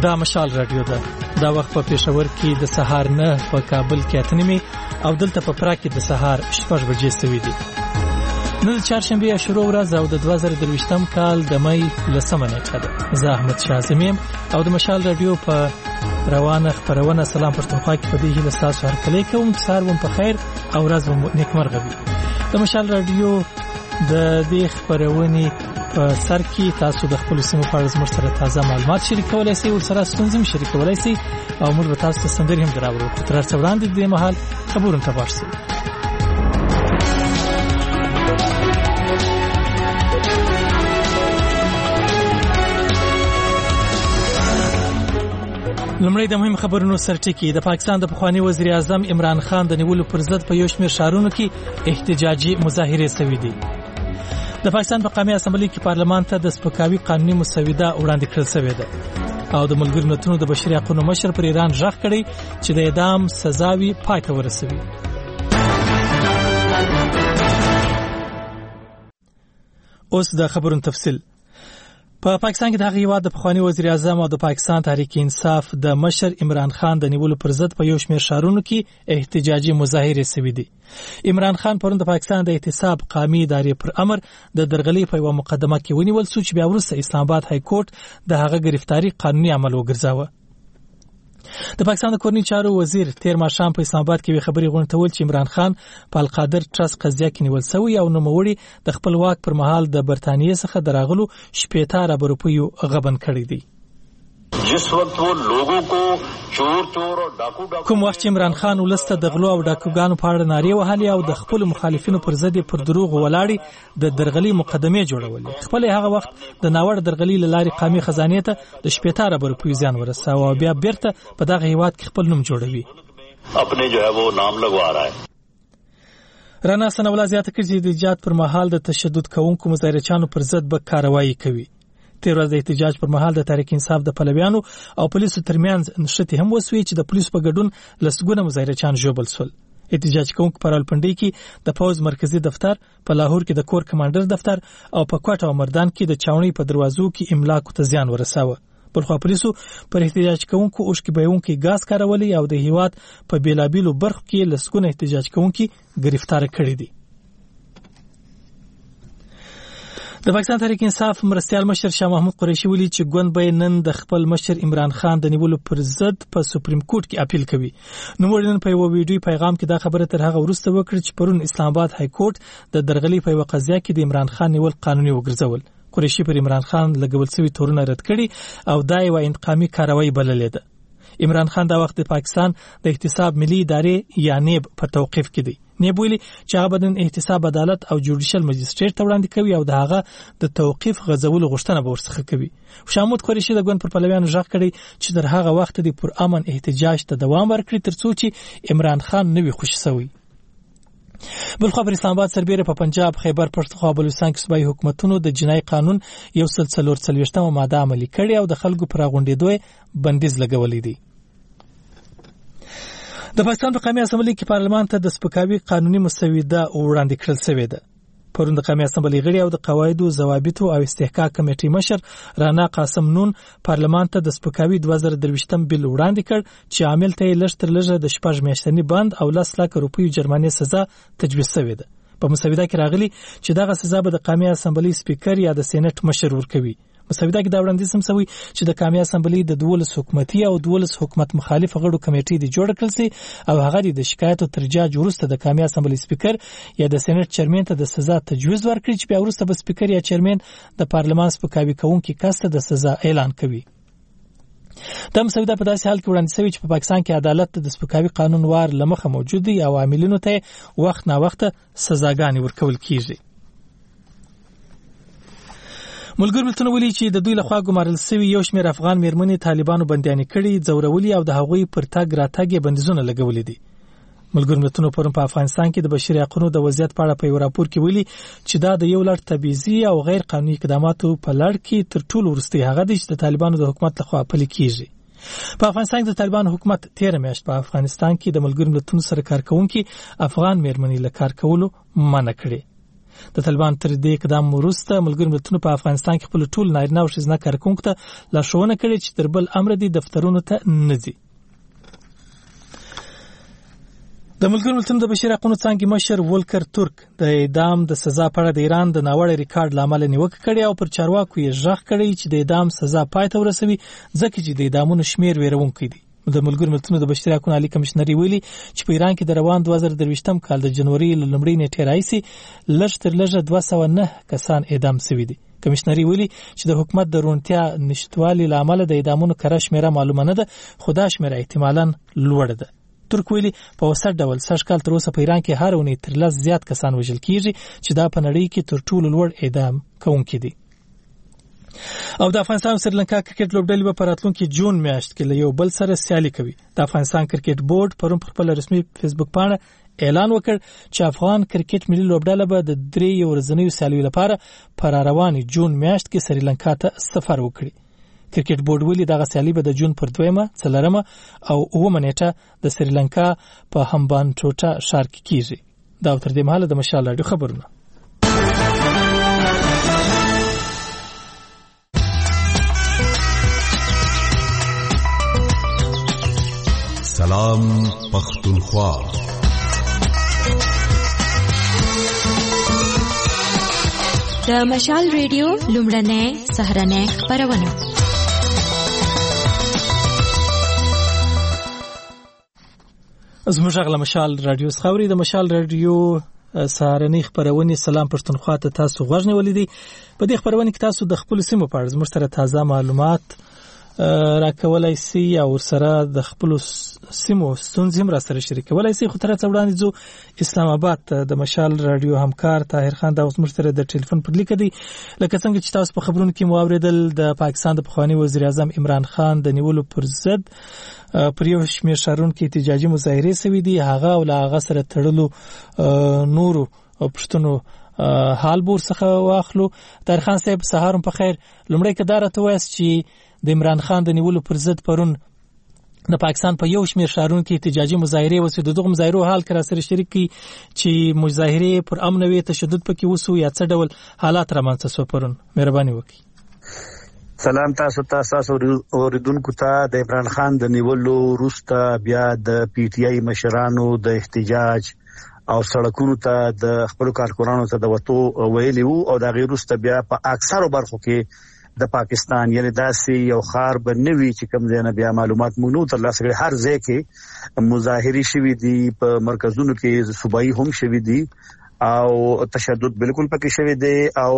دا مشال رادیو ده. دا وخت په پېښور کې د سهار 9 په کابل کې 8 او دلته په پراګ کې د سهار 6 بجې سوي دي. نن چهارشنبه شروع ورځ او د 2023م کال د مې 10 نیټه ده. زه احمد شاه زمیم او د مشال رادیو په روانه خبرونه سلام پښتونخوا کې په دې هیله تاسو هر کله کوم سهار مو په خیر او ورځ مو نیکمرغه وي. د مشال رادیو د دې خبرونې په سر کې تاسو د خپل سیمو په اړه زموږ سره تازه معلومات شریکولای شئ او سره ستونزې شریکولای شئ او موږ به تاسو ته سندرې هم دراوړو. تر څو وړاندې د مهال خبرونه تاسو لمړی د مهم خبرونو سرټکی. د پاکستان د پخوانی وزیر اعظم عمران خان د نیولو پر ضد په یو شمېر ښارونو کې احتجاجي مظاهرې شوې دي. د پاکستان په قومي اسمبلی کې پارلمان ته د سپکاوي قانوني مسوده وړاندې کړل شوې ده او د ملګرو ملتونو د بشري حقوقو مشر پر ایران ژغ کړی چې د اعدام سزاوي پای ته ورسوي. اوس د خبرونو تفصیل. په پاکستان کې د هغه هیواد د پخوانی وزیر اعظم او د پاکستان تحریک انصاف د مشر عمران خان د نیولو پر ضد په یو شمېر ښارونو کې احتجاجي مظاهرې شوې دي. عمران خان پرون د پاکستان د احتساب قومي ادارې پر امر د درغلۍ په یو مقدمه کې ونیول شو چې بیا وروسته اسلام آباد های کورټ د هغه گرفتاری قانوني عمل وګرځاوه. د پاکستان د کورنۍ چارو وزیر تیر ماښام په اسلام آباد کې خبري غونډول چې عمران خان په القادر ټرست قضیه کې نیول شوی او نوموړي د خپل واک پر مهال د برتانیې څخه دراغلو 80 ارب روپیو غبن کړی دی. جس وقت وہ لوگوں کو چور چور اور ډاکو ډاکو کوم وخت عمران خان ولسته د غلو او ډاکوګانو په اړه نارې وهلې او د خپل مخالفینو پر ضد پر دروغ ولاړې د درغلي مقدمې جوړولې. خپل هغه وخت د ناوړ درغلي لارې قومي خزانه ته د 80 ارب روپیو زیان ورساوه او بیا بیرته په دغه هیواد کې خپل نوم جوړوي. اپنے جو ہے وہ نام لگوا رہا ہے. رانا سنولا زیاته کړي چې د ایجاد پر مهال د تشدد کوونکو مظاهرچانو پر ضد به کاروایی کوي. تیر ورځ د احتجاج پر مهال د تحریک انصاف د پلویانو او پولیسو ترمنځ نښتې هم وسوي چې د پولیسو په ګډون لسګونه مظاهرچان ژوبل شول. احتجاج کوونکو په راولپنډۍ کې د پوز مرکزی دفتر، په لاهور کې د کور کمانډر دفتر او په کوټه او مردان کې د چاونۍ په دروازو کې املاکو ته زیان ورساوه. بلخوا پولیسو پر احتجاج کوونکو اوښکې بهونکي غاز کارولي او د هیواد په بیلابیلو برخو کې لسګونه احتجاج کوونکي گرفتار کړي دي. د پاکستان تحریک انصاف مرستیال مشر شاه محمود قریشي ویلي چې ګوند به نن د خپل مشر عمران خان د نیولو پر ضد په سپریم کورټ کې اپیل کوي. نو ورنن په یو ویډیو پیغام کې دا خبره تر هغه وروسته وکړه چې پرون اسلام آباد های کورټ د درغلي په یو قضیه کې د عمران خان نیول قانوني وګرځول. قریشي پر عمران خان لګول شوی تورونه رد کړي او دا یو انتقامي کاروایی بللې ده. عمران خان دا وخت د پاکستان د احتساب ملي ادارې یا نیب په توقیف کې دی. نیب ویلي چې هغه بدن احتساب عدالت او جوډیشل مجستریټ ته وړاندې کوي او د هغه د توقیف غځولو غوښتنه به ورڅخه کوي. شامود قریشي د ګوند پر پلویانو ژغ کړی چې تر هغه وخت د پر امن احتجاج ته دوام ورکړي ترڅو چې عمران خان نوي خوشي شوی. بلخوا پر اسلام آباد سربېره په پنجاب، خیبر پښتونخوا او بلوچستان کې صوبایي حکومتونو د جنایي قانون 144 ماده عملي کړې او د خلکو پر غونډېدو بندیز لګولې دي. د پاکستان په قومي اسمبلی کې پارلمان ته د سپکاوي قانوني مسوده وړاندې کړل شوې ده. پرون د قومي اسمبلی غړي او د قواعدو، ضوابطو او استحقاق کمیټې مشر رانا قاسم نون پارلمان ته د سپکاوي 2023م بل وړاندې کړ چې عامل ته لږ تر لږه د 6 میاشتنی بند او 10 لک روپیو جرمانه سزا تجویز شوې ده. په مسوده کې راغلي چې دغه سزا به د قومي اسمبلی سپیکر یا د سېنات مشر ورکوي. مسوده کې دا وړاندیز هم شوی چې د قومي اسمبلی د 12 حکومتي او 12 حکومت مخالف غړو کمیټې د جوړ کړل سي او هغه د شکایت او ترجاج وروسته د قومي اسمبلی سپیکر یا د سېنات چیرمن ته د سزا تجویز ورکړي چې بیا وروسته به سپیکر یا چیرمن د پارلمان سپکاوي کوونکي کس ته د سزا اعلان کوي. دا مسوده په داسې حال کې وړاندې شوی چې په پاکستان کې عدالت د سپکاوي قانون وار لمخه موجود دی او عاملینو ته وخت نا وخت سزاګانې ورکول کیږي. ملګرو ملتونه ویلي چې د دوی لخوا ګمارل شوی یو شمېر افغان میرمنې طالبانو بندیان کړي، ځورولي او د هغوی پر تګ راتګ بندیزونه لګولې دي. ملګرو ملتونو پرون په افغانستان کې د بشري حقوقو د وضعیت په اړه په یو راپور کې ویلي چې دا د یو لړ تبعیضي او غیر قانوني اقداماتو په لړ کې تر ټولو وروستي هغه دی چې د طالبانو د حکومت لخوا پلي کیږي. په افغانستان کې د طالبانو حکومت 13 میاشت په افغانستان کې د ملګرو ملتونو سره کار کوونکي افغان میرمنې له کار کولو منع کړي. د طالبان تر دې اقدام وروسته ملګرو ملتونو په افغانستان کې خپل ټول نارینه او ښځینه کارکونکو ته لارښوونه کړې چې تر بل امر دي دفترونو ته نه ځي. د ملګرو ملتونو د بشري حقوقو څانګې مشر ولکر ترک د اعدام د سزا په اړه د ایران د ناوړه ریکارډ لامل نیوکه کړې او پر چارواکو یې ژغ کړی چې د اعدام سزا پای ته ورسوي ځکه چې د اعدامونو شمیر ویرونکی دی. د ملګرو ملتونو د بشري حقوقو عالی کمشنر ویلي چې په ایران کې د روان 2023 کال د جنوري لومړۍ نیټې راهیسې لږ تر لږه 209 کسان اعدام شوي دي. کمشنر ویلي چې د حکومت د روڼتیا نشټوالي لامل د اعدامونو کره شمیره معلومه نه ده، خو دا شمیره احتمالاً لوړه ده. ترک ویلي په اوسط ډول سږ کال تر اوسه په ایران کې هر اونۍ تر 10 زیات کسان وژل کیږي چې دا په نړۍ کې تر ټولو لوړ اعدام کوونکي دي. او د افغانستان سریلانکا کرکټ لوبډلې په راتلونکي جون میاشت کې له یو بل سره سیالي کوي. د افغانستان کرکټ بورډ پرون په خپل رسمي فیسبوک باندې اعلان وکړ چې افغان کرکټ ملي لوبډله به د 3 ورځنیو سیالیو لپاره پر رواني جون میاشت کې سریلانکا ته سفر وکړي. کرکټ بورډ ویلي دغه سیالي به د جون پر 2 څلورمه او 9 نیټه د سریلانکا په همبان ټوټا ښار کې کیږي. دا تر دې مهاله د مشال راډیو خبرونه. سلام پختونخوا. د مشال ریډیو لومړنۍ سهارنۍ خبرونه. زموږ غلا مشال رادیو خبري د مشال رادیو سهارنۍ خبرونه. سلام پښتونخوا ته تاسو غوږ نیولې دي. په دې خبرونه کې تاسو د خپل سیمو په اړه زموږ سره تازه معلومات راکولای شئ او سره د خپل سیمو ستونزې را سره شریکولای شئ. خو تر څو وړاندې زو اسلام آباد د مشال رادیو همکار طاهر خان دا اوس موږ سره د ټلیفون پر لیک دی. لکه څنګه چې تاسو په خبرونو کې مو اوریدل د پاکستان د پخوانی وزیر اعظم عمران خان د نیولو پر ضد پر یو شمېر ښارونو کې احتجاجي مظاهرې شوې دي. هغه او هغه سره تړلو نورو پښتنو حال بور څخه واخلو. طاهر خان صاحب سهارم په خیر. لومړی کدار ته وایس چې د عمران خان د نیولو پر ضد پرون د پاکستان په یو شمېر ښارونو کې احتجاجي مظاهرې وسوې. د دغه مظاهرو حال کرا سره شریک کی چې مظاهرې پر امن وي تشدد پکې وسو یا څه ډول حالات رامنځته شو پرون. مهرباني وکړئ. سلام تاسو اوریدونکو ته. د عمران خان د نیولو وروسته بیا د پی ټی آی مشرانو د احتجاج او سړکونو ته د خپل کارکونانو ته د وټو ویلي وو او د غیر وروسته بیا په اکثرو برخو کې د پاکستان یعنی داسې یو خار بنوي چې کوم ځای نه بیا معلومات مونږ نو تر لاسه هر ځای کې مظاهرې شوي دي. په مرکزونو کې صوبایي هم شوي دي او تشدد بالکل پکې شوی دی. او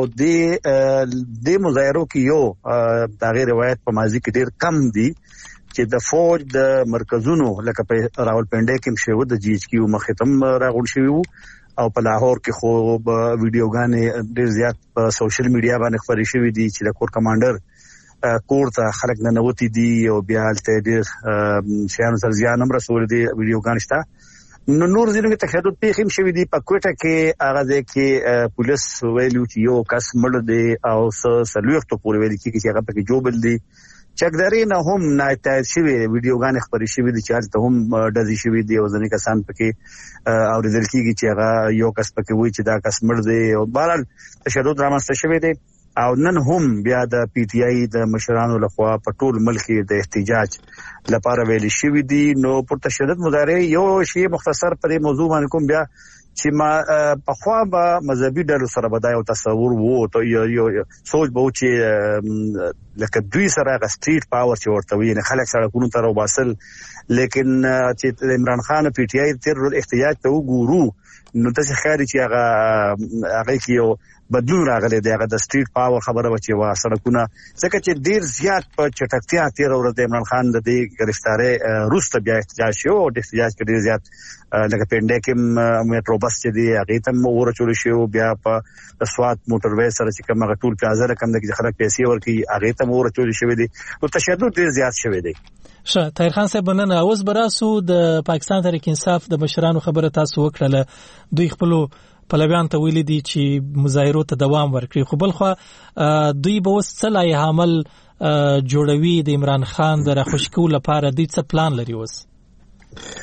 د مظاهرو کې یو د غیر روایت په ماضي کې ډیر کم دي چې د فوج د مرکزونو لکه په راولپنډي کې شوی د جی ایچ کیو مخې تم راغون شوی وو او په لاهور کې خو ویډیوګانې ډیر زیات په سوشل میډیا باندې خبرې شوې دي چې د کور کمانډر کور ته خلک نه نوتی دي او بیا ته ډیر شیانو سره زیان هم رسول دي ویډیوګان شته. نور ځینو کې تشدد پیښ هم شوی دی. په کوټه کې هغه کې پولیس ویلو چې یو کس مړ دی او سلوخت پورې ویل کېږي چې هغه پکې جوبل دی. چکداري نه هم نایتای شوی ویډیوګان خبرې شوې دي چې ته هم ډزې شوې دي او ځینې کسان پکې اوریدل کېږي چې هغه یو کس پکې وایي چې دا کس مړ دی او بهرحال تشدد رامنځته شوی دی. او نن هم بیا د پی ټی آی د مشرانو لخوا په ټول ملک د احتجاج لپاره ویل شوی دي. نو پر تشدد مظاهرې یو شی مختصر پر موضوع باندې کوم بیا چې ما په خوا به مذهبي ډلو سره بدای او تصور وو ته یو سوچ به چې لکه دوی سره غ سټریټ پاور چې ورته وي نه خلک سره کوم تر وباسل. لیکن چې عمران خان پی ټی آی تر احتجاج ته وګورو نو تاسو خاري چې هغه کې یو بدلون راغلی دی. هغه د سټریټ پاور خبره و چې وا سړکونه ځکه چې ډیر زیات په چټکتیا تیر ورځ عمران خان د دې گرفتارې روسته بیا احتجاج شو او د احتجاج کې ډیر زیات لکه پنډه کې میټرو بس چې دی هغه ته ورچول شو. بیا په سوات موټر وې سره چې کومه ټول پلازا رقم د خلک پیسې ورکي هغه ته ورچول شو دي. نو تشدد ډیر زیات شوی دی. طاهر خان صاحب نن اوس براسو د پاکستان تحریک انصاف د مشرانو خبره تاسو وکړه. دوی خپل پلویان ته ویلي دي چې مظاهرو ته دوام ورکړي. خو بل خو دوی به وس څلای عمل جوړوي د عمران خان د راخوشکو لپاره دوی څه پلان لري؟ وس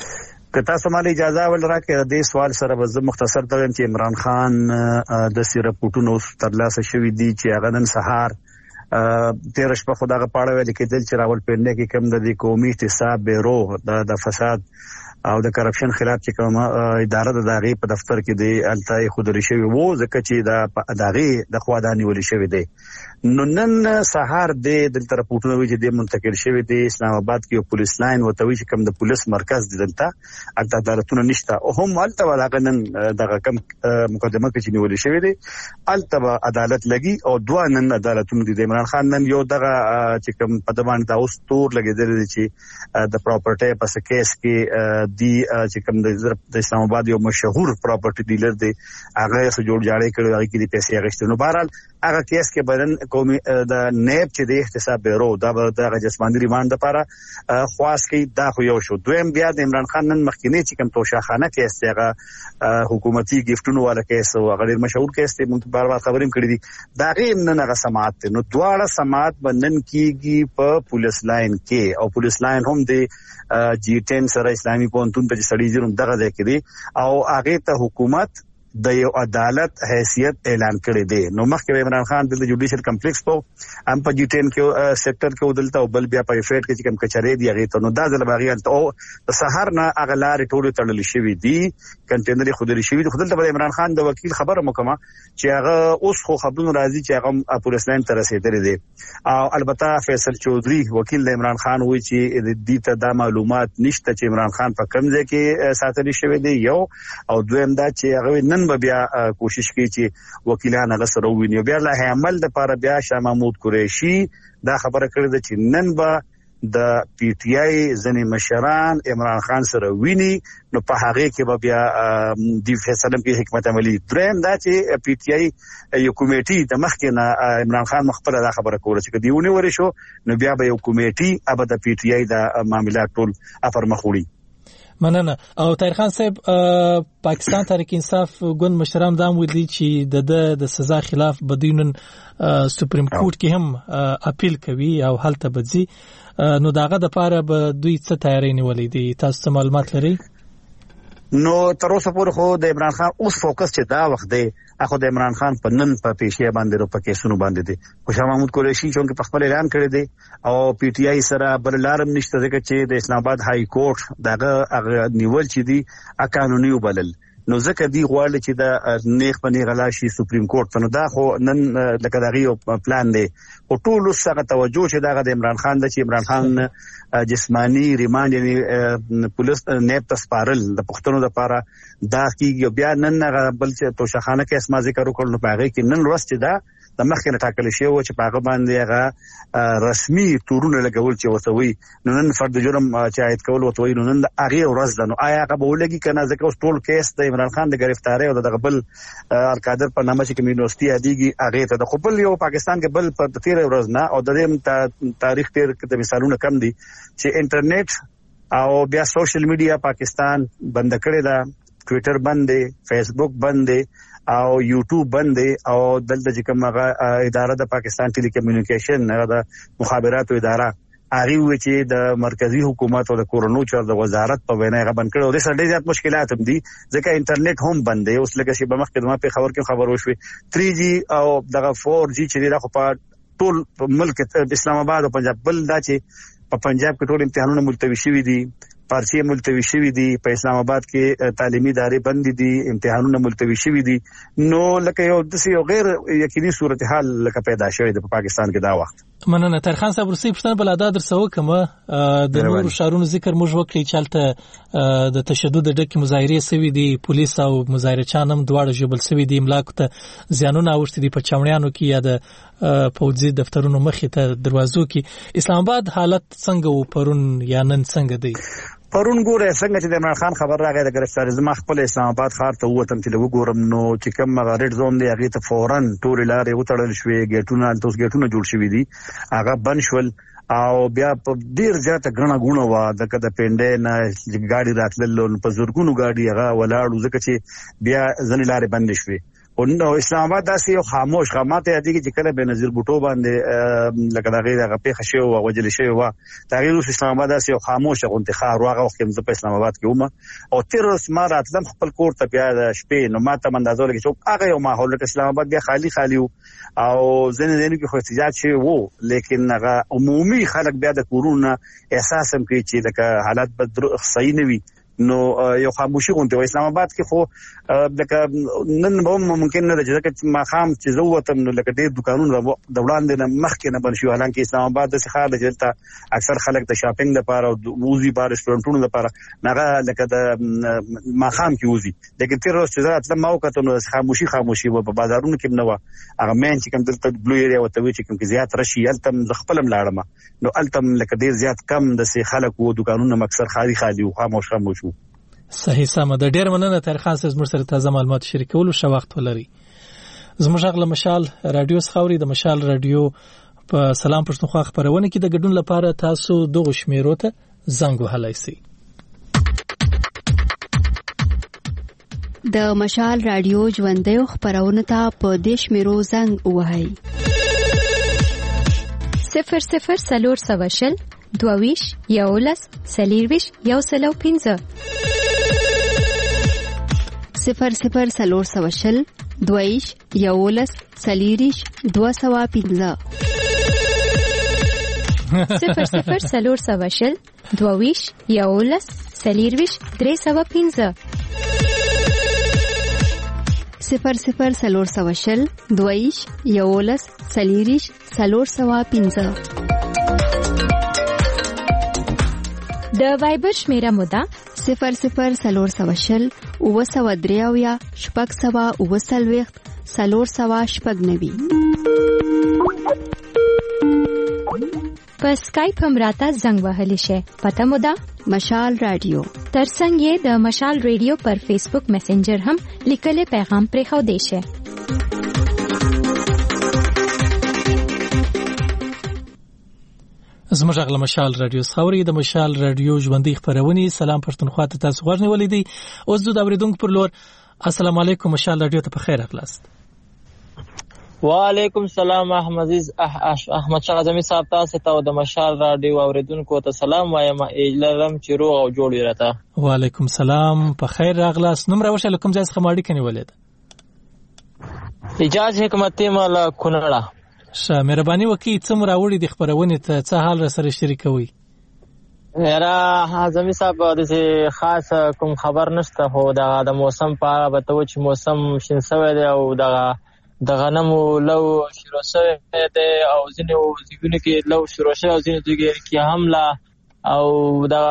که تاسو مالي اجازه ولراکې د سوال سره به مختصر درم چې عمران خان د سی رپورټونو ترلاسه شوی دي چې هغه نن سهار 13 شپه خدای غواړي ویل کېدل چې راولپنډي کې کم د قومي احتساب بیرو د فساد او د کرپشن خلاف چې کوم اداره د داغي په دفتر کې دی التای خودري شوی وو ځکه چې د داغي د خوادانی ولې شوی دی نو نن سهار د رپورټونو وی چې د منتقل شوی دی اسلام آباد کې پولیس لاین وتوي چې کوم د پولیس مرکز دی دلته الته عدالتونه نشته او هم الته ولاغه نن دغه کم مقدمه کې چې نیول شوی دی الته عدالت لګي او دوه نن عدالتونه دي عمران خان نن یو دغه چې کوم په دبان دا اوس تور لګیدل دي چې د پراپرټي په کیس کې دی چې کوم د اسلام آباد یو مشهور پراپرټي ډیلر دی هغه سره جوړ جاړې کړو هغه کې د پیسې اخیستنو بهرحال هغه کیس کې بدن قومي د نیب چې د احتساب بیرو د جسمانی ریماند لپاره خواست کې دا خو یو شو دویم بیا د عمران خان نن مخکینی چې کوم توشاخانه کیس دی هغه حکومتي گیفټونو والا کیس او هغه ډیر مشهور کیس دی موږ بار بار خبرې کړې دي دا غي نن هغه سماعت نو دواړه سماعت بنن کیږي په پولیس لاین کې او پولیس لاین هم د G10 سره اسلامي پونتون په سړی زیرم دغه ځای کې دی او هغه ته حکومت د یو عدالت حیثیت اعلان کړی دی نو مخکې عمران خان د جوډیشل کمپلیکس په ام په G10 کې سېکټر کې ودلته او بل بیا په فیټ کې چې کوم کچري دی هغه ته نو دا ځل باغیان ته او سحر نه اغلار ټولو تړل شوی دی کنټینر خودري شوی دی خدلته به عمران خان د وکیل خبره مکمه چې هغه اوس خو خبرونه راځي چې هغه پولیس لاین تر رسیدلی دی او البته فیصل چودري وکیل عمران خان وایي چې د دې ته د معلومات نشته چې عمران خان په کوم ځای کې ساتل شوی دی یو او دویم دا چې هغه نن بیا کوشش کوي چې وکیلان هغه سره وویني بیا له عمل د لپاره بیا شاه محمود قریشي دا خبره کړې ده چې نن به د پی ټی آی ځنې مشران عمران خان سره ویني نو په هغه کې به بیا د فیصله کې حکمت عملی درېم دا چې پی ټی آی یو کمیټي د مخکې نه عمران خان مخبر دا خبره کوله چې دیونه ورې شو نو بیا به یو کمیټي ابد پی ټی آی د معاملات ټول افر مخوړي مننه او طاهر خان صاحب پاکستان تحریک انصاف ګوند مشران دا ویلي چې د سزا خلاف بدینن سپریم کورټ کې هم اپیل کوي او هلته بځي نو داغه د پاره به دوی څه تیاری نیولې دي تاسو معلومات لرئ نو تر اوسه پورې خو د عمران خان اوس فوکس چې دا وخت دی اخو د عمران خان په نن په پیښه باندې په کیسونو باندې دی شاه محمود قریشي چې په خپل اعلان کړی دی او پی ټی آی سره بل لارم نشته ځکه چې د اسلام آباد های کورټ دغه نیول چې دی قانوني وبلل نو ځکه دی غواړي چې د نیغ په نیغه لاشي سپریم کورټ ته نو دا خو نن لکه دغه یو پلان دی او ټول سره توجه چې دغه د عمران خان د چې عمران خان جسمانی ریماند یعنی پولیس نیب تسپارل د پښتنو لپاره دا کیږي بیا نن بل چې توشخانه کې اسما ذکر وکړل نو پاغه کې نن ورځ چې دا د مخکنه ټاکل شوی و چې پاغه باندې هغه رسمي تورونه لګول چې وسوي نو نن فرد جرم چې عاید کول وتوي نو نن د هغه ورځ ده نو آیا هغه به ولګي کنه ځکه اوس ټول کیس د عمران خان د گرفتاری او د قبل القادر په نامه چې کوم یونیورسيټي اديږي هغه ته د خپل یو پاکستان کې بل په 13 ورځ نه او د دې تاریخ تیر د مثالونو کم دي چې انټرنیټ او بیا سوشل میډیا پاکستان بند کړی دا ټوئیټر بند دی فیسبوک بند دی او یوټیوب بند دی او دلته چې کومه اداره د پاکستان ټیلی کمیونیکیشن هغه د مخابراتو اداره هغه و چې د مرکزی حکومت او د کورونو چار د وزارت په وینا غو بند کړو د سړي زیات مشکلات هم دي ځکه انټرنیټ هم بند دی اوس لکه چې بمخ خدمات په خبر کې خبر وشوي 3G او دغه 4G چې دا خو په ټول ملک اسلام آباد او پنجاب بل دا چې په پنجاب کې ټول امتحانونه ملتوي شوي دي پارچې ملتوي شوي دي په اسلام آباد کې تعلیمي ادارې بند دي امتحانونه ملتوي شوي دي نو لکه یو د یو غیر یقیني صورتحال لکه پیدا شوې د پاکستان کې دا وخت مننه طاهر خان صاحب رسې پښتنه بل ادا درسو کومه د نور شهرونو ذکر موږ وکړي چې البته د تشدد ډکه مظاهره سوي دي پولیس او مظاهرچان هم دواړه جبل سوي دي املاک ته زیانونه اوښتي دي په چمړیانو کې یا د پوځي دفترونو مخې ته دروازو کې اسلام آباد حالت څنګه و پرون یا نن څنګه دی پرون ګوره څنګه چې د عمران خان خبر راغی د گرفتاری زما خپل اسلام آباد ښار ته ووتم چې وګورم نو چې کوم ریډ زون دی هغه ته فورن ټول لارې وتړل شوې ګیټونه جوړ شوي دي هغه بند شول او بیا په ډیر زیاته غړنه غونه وا د پنډې نه ګاډي راتلل په زورګونو ګاډي هغه ولاړو ځکه چې بیا ځنې لارې بند شوې نو اسلام آباد داسې یو خاموش خاماته یادي چې کله بنظیر بوټو باندې لکه دا غیر غپې خشي او وجل شي او تغیر اسلام آباد داسې یو خاموش انتخاب واغه وخت کې په اسلام آباد کې ومه او تیر اسما راتلم خپل کور ته بیا د شپې نو ماته مندازو لګي چې هغه یو ماحول کې اسلام آباد بیا خالی او ځنه کې خو احتجاج شي وو لیکن هغه عمومي خلک بیا د کورونا احساس هم کوي چې لکه حالات بد صحیح نه وي نو یو خاموشي غونډه و اسلام آباد کې خو لکه نن به ممکن نه راځي چې ما خام چې زوتم نو لکه د دکانونو د وړاندې نه مخکې نه بنشي حالانکه اسلام آباد د ښار د جلته اکثر خلک د شاپینګ لپاره او موزي بار رستورانټونو لپاره نه لکه د ما خام کې وزي لیکن تیر ورځ چې زه اتلم ما وکړم نو خاموشي و په بازارونو کې نه و هغه مین چې کوم دلته بلو ایریا وته وی چې کوم کې زیات رشي التم ز خپلم لاړم نو التم لکه ډیر زیات کم د سي خلک وو دکانونو مکسر خالي او خاموش صحیح سم د ډیر مننه تر خاص زموږ سره تازه معلومات شریکولو شو وخت ولري زموږ غل مشال رادیو سخوري د مشال رادیو په سلام پښتونخوا خبرونه کې د ګډون لپاره تاسو دغه شمیرو ته زنګ وهلای شئ د مشال رادیو ژوندۍ خبرونه ته په دیش میرو زنګ وهاي 00 سلور سواشل دوویش یولس سلیرویش یوسلو 15 00 سلور سواشل دویش یولس سلیریش 215 00 سلور سواشل دوویش یولس سلیرویش 315 00 سلور سواشل دویش یولس سلیریش 315 د وایبر شمیره مودا 00 سلور سواشل او سوا دریاویا شپږ سوا او سلويخت سلور سوا شپږ نوي په سکایپ هم راته زنګ وهلی شي پته مودا مشال رادیو ترڅنګ یې د مشال رادیو پر فیسبوک میسنجر هم لیکل پیغام پرې خو دی شي زموږ غل مشال رادیو سخوري د مشال رادیو ژوندۍ خبرونه سلام پښتونخوا ته تاسو غوښنه ولیدي اوس د اوریدونکو پر لور السلام علیکم مشال رادیو ته په خیر اخلاص وعلیکم السلام احمد شاه اعظمي صاحب تاسو ته د مشال رادیو اوریدونکو ته سلام وایم اجلرم چې روغ او جوړ ویراته وعلیکم السلام په خیر اخلاص نوم راوښه کوم ځای څخه ماړی کني ولید اجازه حکمت مال کونړه شه مهرباني وکي څومره راوړي د خبرونه ته څه حال را سره شریکوي یاره اعظمي صاحب د خاص کوم خبر نشته هو د موسم په اړه به ته چې موسم شینسوي دی او د غنمو لو شروع شوی دی او ځینې ځایونو کې لو شروع شوی او ځینې ځایونو کې حمله او د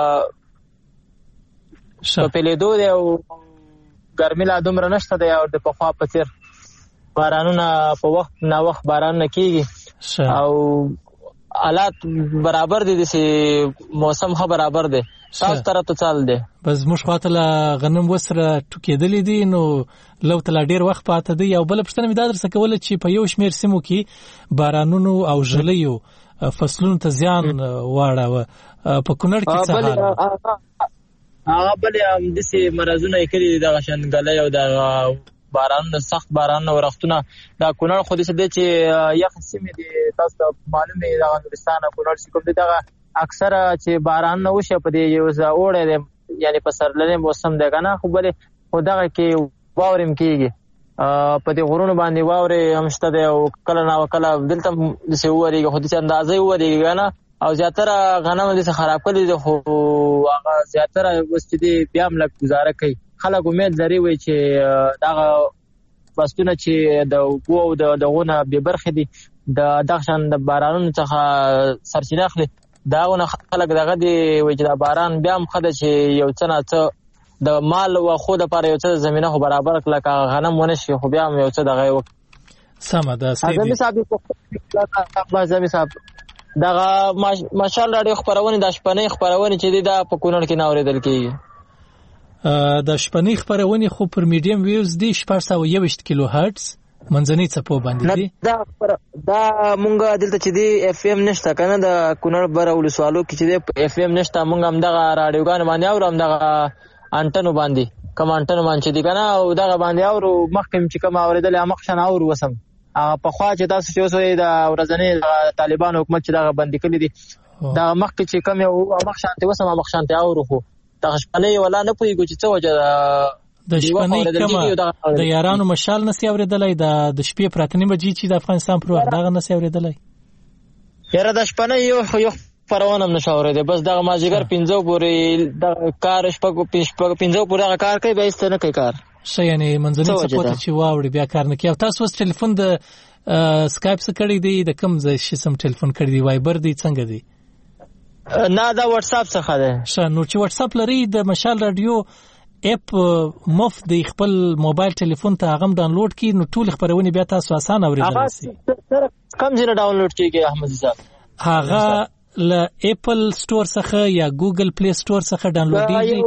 شپېلېدو دی او ګرمي لا دومره نشته دی او د پخوا په څېر بارانونه په وخت نا وخت باران کیږي او حالات برابر دي د موسم خو برابر دي تاسو طرف ته چل دي بس موږ خاطر غنم وسره ټوکېدلې دي نو لو تل ډیر وخت پاته دی او بل پښتنه مدار سره کول چې په یو شمیر سیمو کې بارانونو او ژلیو فصلونو ته زیان واړه په کونړ کې څه هغه بل هم د سي مرزونه کړي د غشنګلې او د باران سخت باران او وختونه دا کونړ خو دې چې یخ سیمه دي تاسو معلومه دا نورستان کونړ کوم دي دا اکثر چې باران نه وشه په دې یو اوړه یعنی په سرلنې موسم دی کنه خو بل خدای کې واورم کیږي په دې غرونو باندې واورې همشته دی او کله نا وکله دلته د سی وریږي خو دې اندازې وریږي نه او زیاتره غنم دې خراب کړي دي خو هغه زیاتره وستې بیا هم لږ گزاره کوي خلک امید لري وي چې دا فصلونه چې د وګو او د غونه به برخه دي د دغشن د بارانونو څخه سرچینه اخلي داونه خلک دغه دی وي چې د باران بیا هم خده چې یو څه نه څه د مال او خو د لپاره یو څه زمينه خو برابر کړه غنم ونه شي خو بیا هم یو څه دغه وک سم ده سیدی صاحب دغه ماشال راډیو خبرونه د شپنې خبرونه چې دا په کونړ کې ناوریدل کیږي د شپنې خبرونه خو پر میډیم ویوز دی 421 کیلو هرتز منځنی څپو باندې دی دا مونږه دلته چې دی اف ام نشته کنه د کونړ بر ولسوالو کې چې دی اف ام نشته مونږ هم دغه راډیوګان باندې او هم دغه انټنو باندې کمانټن باندې دي کنه او دا باندې اورو مخکم چې کوم اوریدل مخشن اور وسم په خوا چې تاسو چې اوسه د ورځنی طالبان حکومت چې دا بندي کړی دي دا مخک چې کوم یو مخشانته وسم مخشانته اورو خو دا شپنې ولا نه پويګو چې څه وجه د شپنې کما د یارانو مشال نسی اوریدلای د شپې پراتنی بجې چې د افغانستان پر وخت دا نسی اوریدلای یاره د شپنې یو پرونم نشاوره ده بس دغه ماجیګر 15 پورې د کار شپږ 15 پورې کار کوي به است نه کوي کار شي یعنی منځنی سپورت چې واوړي بیا کار نه کوي تاسو اوس ټلیفون د سکایپ څخه کړی دی د کوم ځای شسم ټلیفون کړی دی وایبر دی څنګه دی نه دا واتس اپ څخه ده ښه نو چې واتس اپ لري د مشال رادیو اپ مفت د خپل موبایل ټلیفون ته هغه ډاونلوډ کړئ نو ټول خبرونه بیا تاسو آسان اوریدل شي کوم ځای ډاونلوډ کیږي احمد صاحب هغه ل اپل سٹور څخه یا ګوګل پلی سٹور څخه ډاونلوډ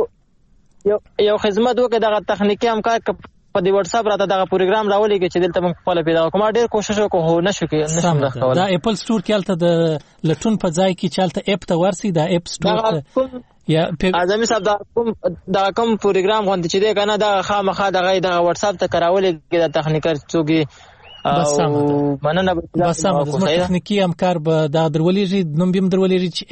کیږي یو خدمت وکړه دغه تخنیکی همکار په دې واتس اپ راته دغه پروګرام راولي چې دلته موږ خپل پیدا کوم ډیر کوشش وکړو نشو کې دا اپل سٹور کې الته د لټون په ځای کې چالت اپ ته ورسي دا اپ سٹور ته یا اعظمي صاحب دا کوم پروګرام غوند چې دی کنه دا خامخا دغه واتس اپ ته کراولي د تخنیکر څوګي بس سم د تخنیکی همکار به دا درولېږي نوم بیم درولېږي چې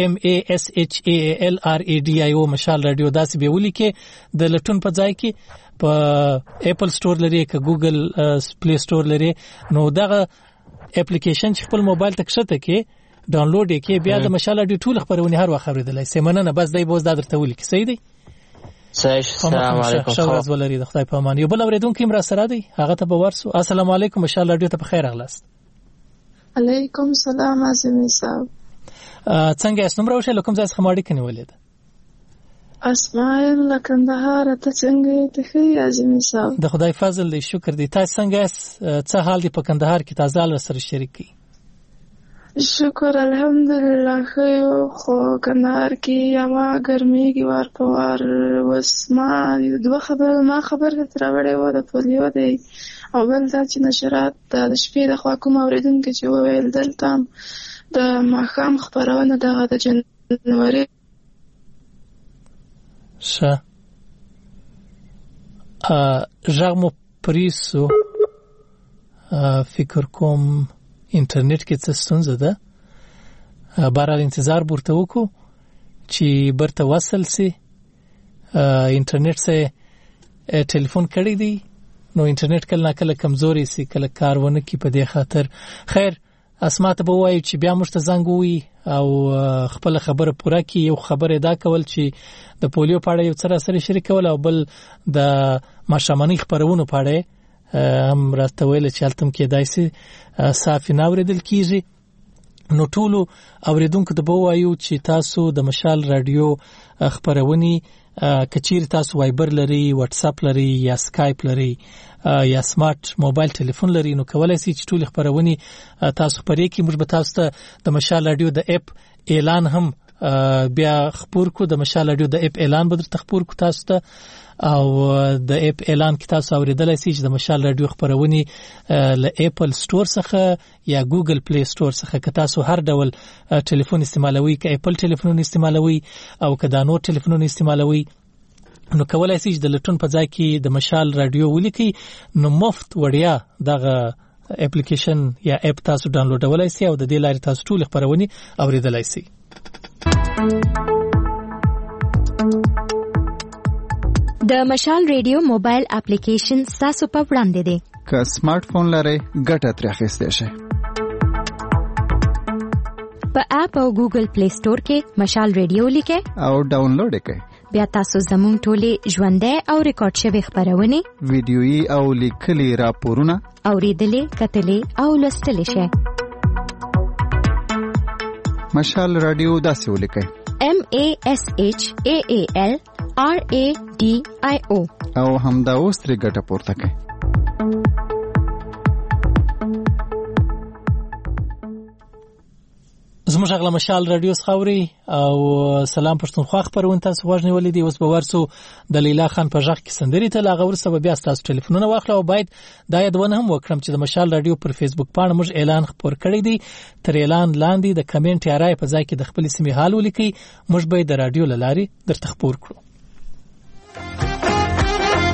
MASHALRADIO مشال رادیو داسې به ولي کې د لټون په ځای کې په اپل سٹور لري که ګوګل پلی سٹور لري نو دغه اپلیکیشن چې خپل موبایل ته کښته کې ډاونلوډ کې بیا د مشال رادیو ټول خبرونه هر وخت اوریدلای سي مننه بس دای بوز دا درته ولي کې صحیح دی السلام علیکم شاوز ولري د خدای په امان یو بل اوریدونکو مرا سره دی هغه ته به ورسو السلام علیکم مشال رادیو ته په خیر اغلاست علیکم السلام اعظمي صاحب څنګه اسنم راوشه لکم ځای څخه ماړی کني ولید اسماعیل لکندهار ته څنګه ته خی اعظمي صاحب د خدای فضل دی شکر دی تاسو څنګه څه حال دی په کندهار کې تازه ال سره شریک کی شکر الحمدلله خو کندهار کې یما ګرمي کې وار په وار وسما دوه خبر تر وړې و د پولیو دی او بل دا چې نشرات د شپې د خوا کوم اوریدونکو چې وویل دلته د ماښام خبرونه دغه د جنوري ښه ژغ مو پریسو فکر کوم انټرنیټ کې څه ستونزه ده بهرحال انتظار ورته وکړو چې برته وصل سي انټرنیټ سه ټلیفون کړی دی نو انټرنیټ کله کله کمزوري سي کله کارونه کې په دې خاطر خیر اسماء ته به وایي چې بیا مشته زنګ وي او خپل خبره پوره کی یو خبره دا کول چې د پولیو په اړه یو څه سره شریک کول او بل د ماشامنی خبرونو په اړه هم راته ویل چې التم کې دایسي صافي ناوریدل کیږي نو ټولو اوریدونکو ته به وایو چې تاسو د مشال رادیو خبرونی کچیر تاسو وایبر لري واتس اپ لري یا سکایپ لري یا سمارټ موبایل ټلیفون لري نو کولای شئ چې ټول خبرونی تاسو پرې کې موږ به تاسو ته د مشال رادیو د اپ اعلان هم بیا خبر کو د مشال رادیو د اپ اعلان به درته خبر کو تاسو ته او د اپ اعلان کې تاسو اوریدلای شئ چې د مشال رادیو خبرونی له اپل سٹور څخه یا ګوګل پلی سٹور څخه که تاسو هر ډول ټلیفون استعمالوي که اپل ټلیفون استعمالوي او که دا نور ټلیفون استعمالوي نو کولای شئ چې د لټون په ځای کې د مشال رادیو ولیکي نو مفت وړیا دغه اپلیکیشن یا اپ تاسو ډاونلوډولای شئ او د دې لارې تاسو ټول خبرونی اوریدلای شئ د مشال ریډیو موبایل اپلیکیشن تاسو په وړاندې دی که سمارټ فون لرئ ګټه ترې اخیستی شئ په اپ او ګوګل پلی سٹور کې مشال ریډیو لیکئ او ډاونلوډ کړئ بیا تاسو زموږ ټولې ژوندۍ او ریکارډ شوی خبرونه ویډیويي او لیکلي راپورونه اوریدلې کتلې او لوستلې شئ مشال رادیو داسې ولیکئ MASHAALRADIO او همدا اوس ترې ګټه پورته کړئ زموږ غلا مشال رادیو خاوري او سلام پښتونخوا خبرونه تاسو غوښنه ولې دی اوس به ورسو د لیلا خان په ژغ کې سندري ته لاغه ورسره بیا تاسو ټلیفونونه واخلو او باید دا یادونه هم وکړم چې د مشال رادیو پر فیسبوک باندې موږ اعلان خبر کړی دی تر اعلان لاندې د کمنټ یا رائے په ځای کې د خپل سیمې حال ولیکي موږ به د رادیو لاري درته خبر کړو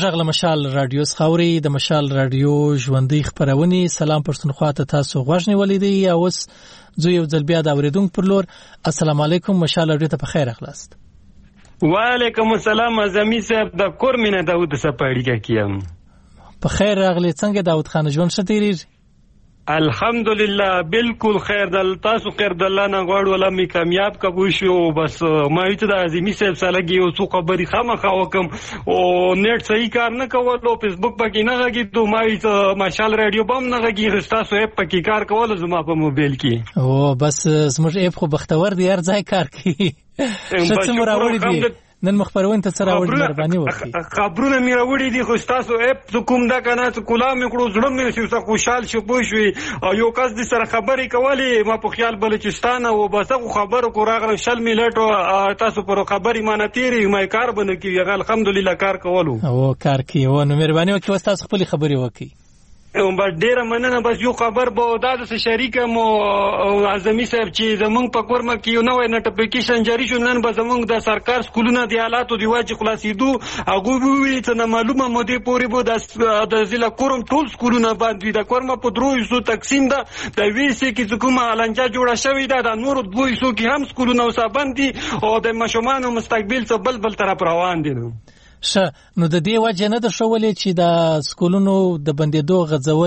زموږ غل مشال رادیو خاوري د مشال رادیو ژوندۍ خبرونه سلام پښتونخوا ته تاسو غوښنی ولیدي او اوس زه یو ځل بیا د اوریدونکو پر لور السلام علیکم مشال رادیو ته په خیر اخلاست. وعلیکم السلام اعظمي صاحب د کورمینه داوود سپاړی کیم. په خیر راغلی څنګه داوود خان ژوند شتیری؟ الحمدلله بالکل خیر دل تاسو خیر دل نه غوړ ولا می کامیاب کبو شو بس ما ایت د اعظمي صاحب سره لګي او څو خبري خامخا وکم او نیټ صحیح کار نه کول او فیسبوک پکې نه غږی ته ما ایت ماشال رادیو بم نه غږی تاسو اپ پکې کار کول زما په موبایل کې او بس زموږ اپ خو بختور دی هر ځای کار کوي څه مراوړي دي نن مخبرون ته سره وړي مهرباني وکړي خبرونه مې راوړي دي خو تاسو اپ کوم دا کنه کولا مې کړو زړه مې شو خوشحال شو پوښوي او یو کس دې سره خبرې کولې ما په خیال بلوچستان او بس خبرو کو راغله شل میلټو تاسو پر خبرې مانه تیری مې کار بنه کیږي الحمدلله کار کولو او کار کوي او نو مهرباني وکړئ تاسو خپل خبرې وکړئ. بس ډیره مننه بس یو خبر به دا د شریک مو اعظمي صاحب چې زمونږ په کورمه کې یو نوې نوټیفیکیشن جاری شو نن به زمونږ د سرکار سکولونه د حالاتو دی واجب خلاصېدو هغه وی ته معلومه مودې پورې به د ضلع کورم ټول سکولونه باندې د کورمه په درو یو تقسیم ده د ویسي کې کومه لنجه جوړه شوې ده د نور دوه یو کې هم سکولونه وسابند دي او د مشومان مستقبل څخه بل طرف روان دي. نو د دې وجه نه د شولې چې د سکولونو د بندیدو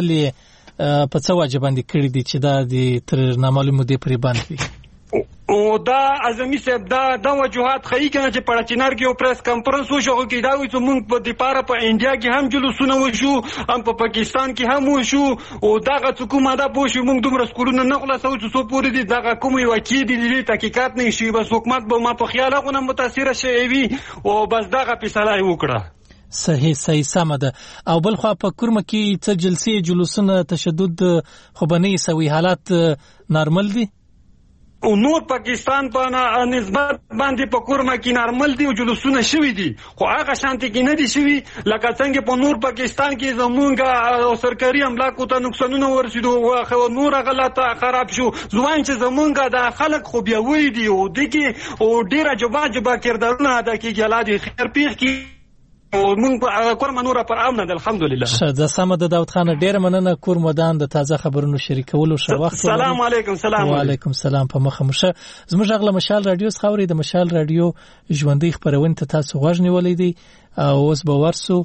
غځولې په څه وجه باندې کړی دي چې دا د تر نامعلومه مودې پورې بند وي او دا اعظمي صاحب دا وجوهات خی کنه چې په چینار کې یو پریس کانفرنس وشو کې دا وایي چې موږ په دپاره په انډیا کې هم جلوسونه وشو هم په پاکستان کې هم وشو او دغه حکومت دا پوښي موږ دومره سکولونه نه خلاصو چې څو پورې دي دغه کومي وکیل دي تحقیقات نه شي بس حکومت به ما په خیال غو نه متاثر شي او بس دغه فیصله وکړه. صحیح سمه ده. او بل خو په کورمه کې څه جلسې جلوسونه تشدد خو بنې سوي حالات نارمل دي او نور پاکستان په نسبت باندې په کورمه کې نارمل دي او جلوسونه شوي دي خو هغه شانتي کې نه دي شوي لکه څنګه په نور پاکستان کې زمونږ سرکاري املاکو ته نقصانونه ورسېدو خو نور غلط خراب شو ځوان چې زمونږ د خلک خو بیا وې دي او دغه او ډیره جواب کردارونه ادا کیږي الله دې خیر پیښ کی او موږ کورمه نور پر امن ده الحمدلله. د سمد داود خان ډیر مننه کور مدان د تازه خبرونو شریکولو شو وخت. سلام علیکم. سلام علیکم. سلام په مخه مشه زموږ غل مشال رادیو خاوري د مشال رادیو ژوندۍ خبرونه ته تاسو غوښنی ولیدي او اوس به ورسو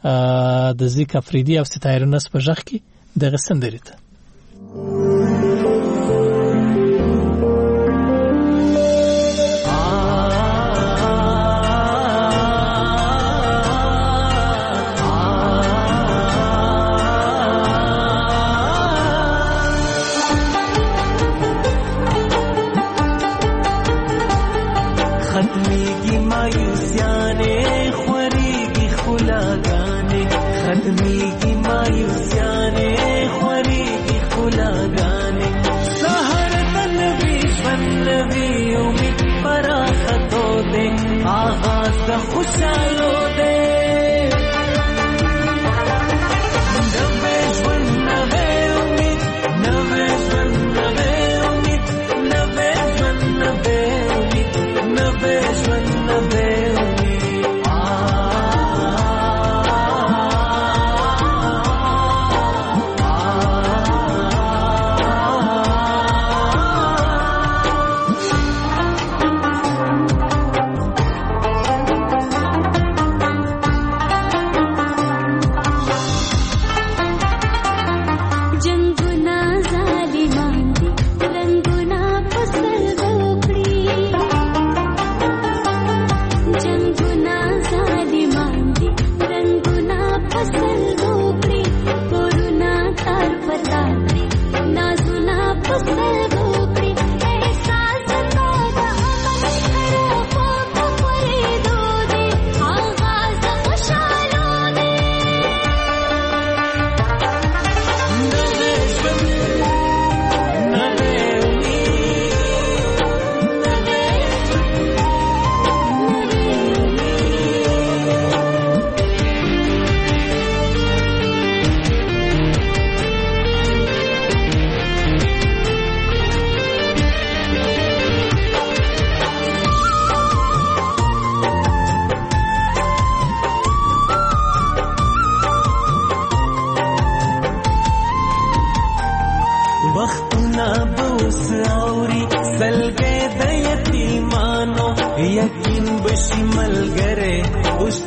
د زیک افریدي او ستایرنس په ځخ کې د غسندریته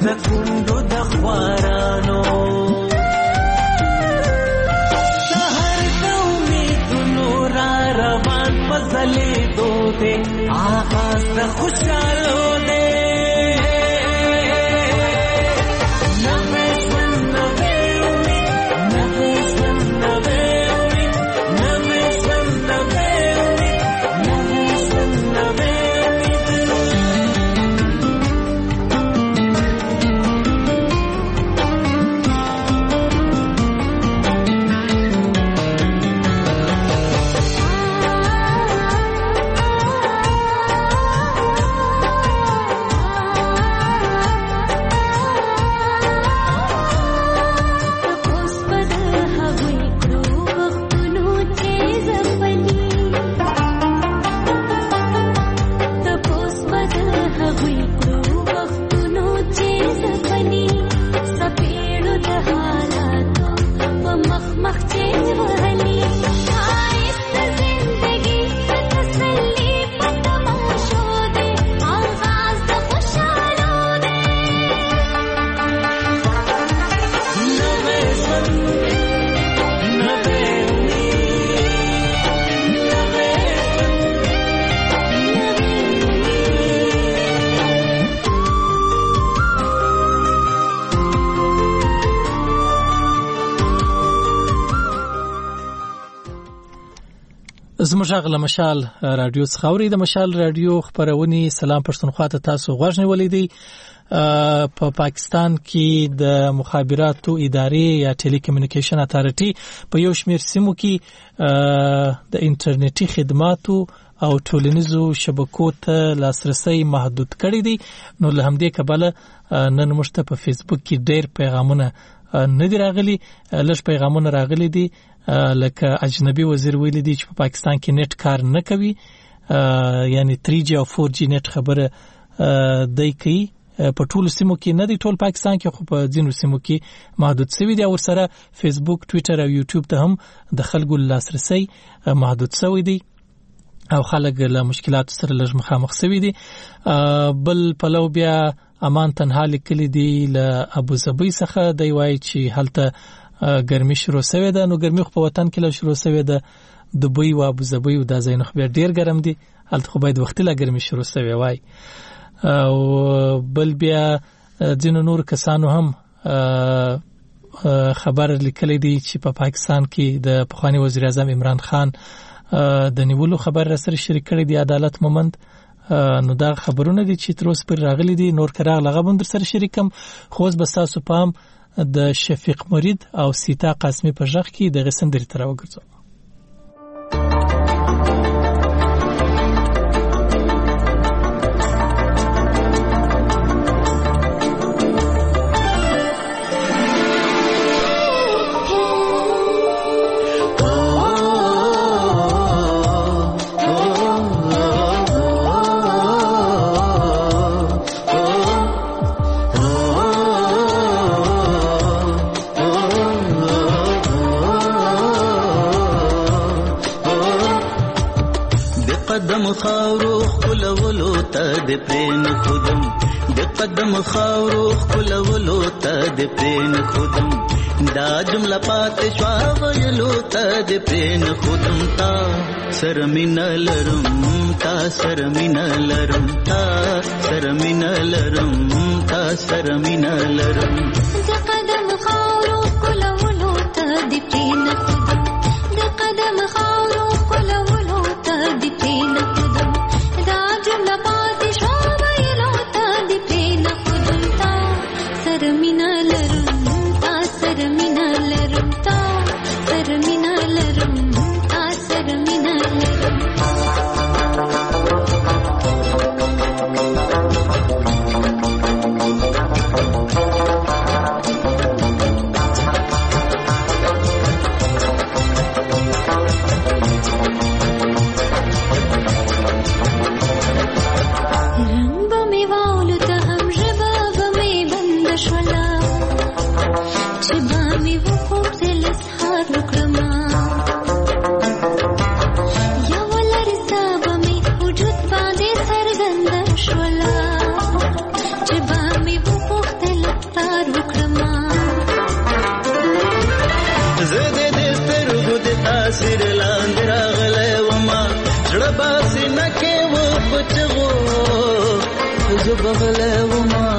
کندو د خوارانو سحر د امیدونو را روان پزلې دوته آغاز د خوشالو دے زموږ غل مشال رادیو څخه اوري د مشال رادیو خبرونه سلام پښتونخوا ته تاسو غوښ نیولې دي په پاکستان کې د مخابراتو ادارې یا ټيلي کمیونیکیشن اتارټي په یو شمېر سیمو کې د انټرنیټي خدماتو او ټولنیزو شبکو ته لاسرسي محدود کړی دي نو له همدې کبله نن موږ ته په فیسبوک کې ډېر پیغامونه نه دی راغلي لږ پیغامونه راغلي دي لکه اجنبي وزیر ویلي دي چې په پاکستان کې نت کار نه کوي یعنی 3G او 4G نت خبره دای کوي په ټولو سیمو کې نه دی ټول پاکستان کې خو په ځینو سیمو کې محدود شوی دی او سره فیسبوک ټوئیټر او یوټیوب ته هم د خلکو لاسرسي محدود شوی دی او خلک له مشکلاتو سره لږ مخامخ شوی دي بل پلو بیا امان تنها لیکلی دی له ابوظبي څخه دی وایي چې هلته ګرمي شروع شوه ده نو ګرمي خو په وطن کې له شروع شوه ده دوبۍ او ابوظبي او د زینخ بیا ډیر ګرم دي هلته خو باید وخت لا ګرمي شروع شوه وای او بل بیا ځینو نور کسانو هم خبر لیکلی دی چې په پاکستان کې د پخوانی وزیر اعظم عمران خان د نیولو خبر را سره شریک کړی دی عدالت مومند نو دا خبرونه دي چې تر اوسه پر راغلي دي نور کراغ لغبون در سره شریکم خو بس تاسو پام د شفیق مرید او سیتا قاسمی په ځخ کې د غسندري تر وګرځو خاورو خلولو ته د پرین خودم د قدم خاورو خلولو ته د پرین خودم دا جمله پات شوا ویلو ته د پرین خودم تا سرمن لرم تا سرمن لرم تا سرمن لرم تا سرمن لرم د قدم خاورو خلولو ته د پرین خودم د قدم خاورو خلولو ته د پرین زبغلوما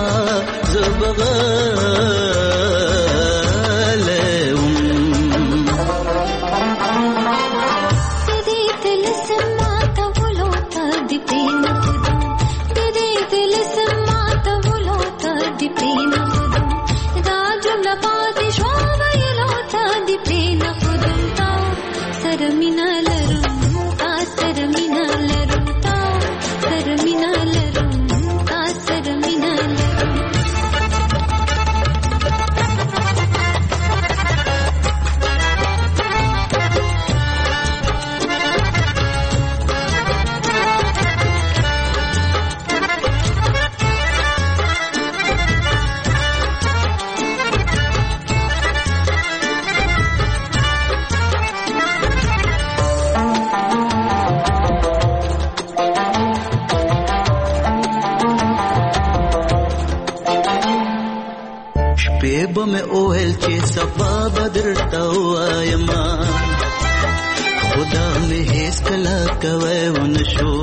में ओहल के सफा बदरता हुआ यमा खुदा में हेस कला कवे वनशो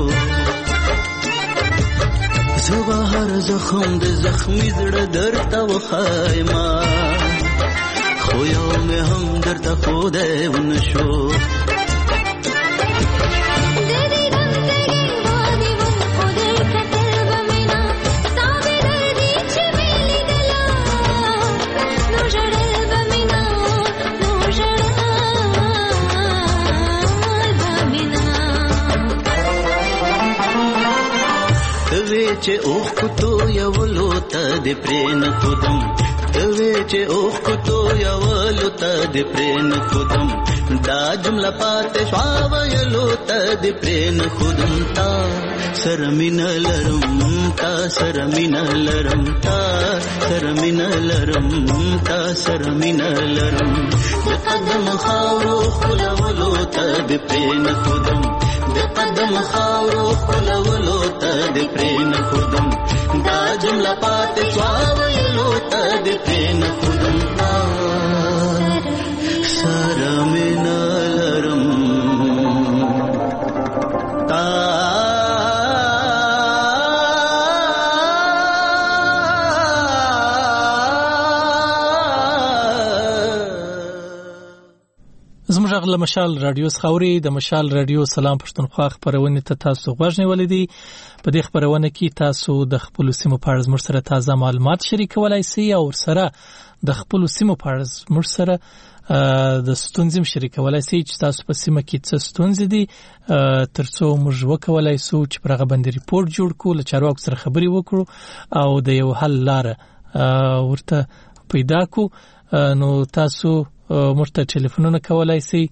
जवाहर जख्म दे जख्मी जड़ दरता वखायमा खोया में हम दरता खुदा वनशो चे ओख तो यवलोता दे प्रेन खुदम तवे चे ओख तो यवलोता दे प्रेन खुदम दा जुमला पाते श्वाव यलोता दे प्रेन खुदम ता सरमिनलरम ता सरमिनलरम ता सरमिनलरम ता सरमिनलरम कदम खावरो खुलवलोता दे प्रेन खुदम قدم خاورو خلولو تا دی پرین خودم دا جمله پات سواویلو تا دی پرین خودم سرمین لرم تا زموږ غل مشال رادیو خاوري د مشال رادیو سلام پښتونخوا خبرونه ته تاسو غوښنه ولیدي په دې خبرونه کې تاسو د خپل سیمو په اړه زموږ سره تازه معلومات شریکولای شئ او سره د خپل سیمو په اړه زموږ سره د ستونزې شریکولای شئ چې تاسو په سیمه کې څه ستونزې دي ترڅو موږ وکولای شو چې پرغه باندې ریپورت جوړ کړو له چارواکو سره خبري وکړو او د یو حل لار ورته پیدا کو نو تاسو مرته ټلیفونونه کولای شي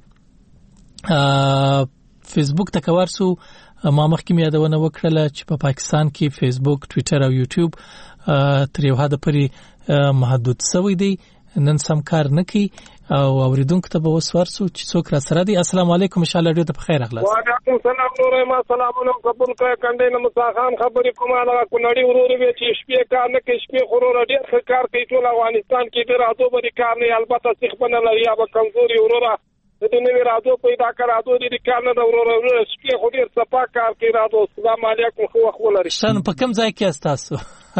فیسبوک ته کوارسو ما مخکې یادونه وکړه چې په پاکستان کې فیسبوک ټوئیټر او یوټیوب تر یو حد پورې محدود شوی دی نن سم کار نه کوي او اوریدونکو ته به وسوارسو چې څوک را سره دي السلام علیکم ان شاء الله ډیر ته بخیر اخلاص وعلیکم السلام نور ما سلامونه قبول کړه کنده نو مصاخان خبرې کومه لغه کونړي ورور وی چې شپې کار نه کوي شپې خورور ډیر ښه کار کوي ټول افغانستان کې ډیر اته بری کار نه البته څخ بنل یا به کمزوري ورور د دې نه راځو پیدا کړه راځو دې کار نه ورور شپې خو ډیر صفا کار کوي راځو السلام علیکم خو خپل لري شان په کوم ځای کې استاسو